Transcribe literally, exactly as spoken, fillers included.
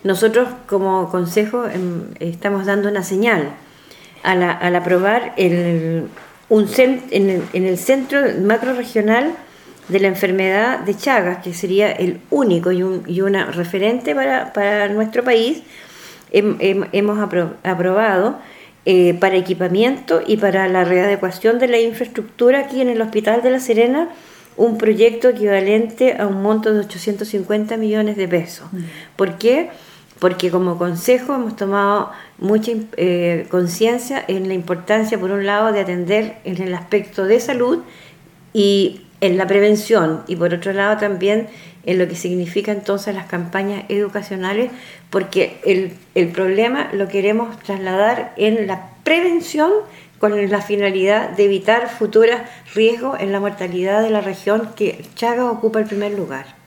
Nosotros como consejo em, estamos dando una señal al, al aprobar el, un cent, en, el, en el centro macrorregional de la enfermedad de Chagas, que sería el único y, un, y una referente para, para nuestro país. Hem, hem, hemos apro, aprobado eh, para equipamiento y para la readecuación de la infraestructura aquí en el Hospital de La Serena un proyecto equivalente a un monto de ochocientos cincuenta millones de pesos. Mm. ¿Por qué? Porque como consejo hemos tomado mucha eh, conciencia en la importancia, por un lado, de atender en el aspecto de salud y en la prevención, y por otro lado también en lo que significa entonces las campañas educacionales, porque el, el problema lo queremos trasladar en la prevención con la finalidad de evitar futuros riesgos en la mortalidad de la región, que Chagas ocupa el primer lugar.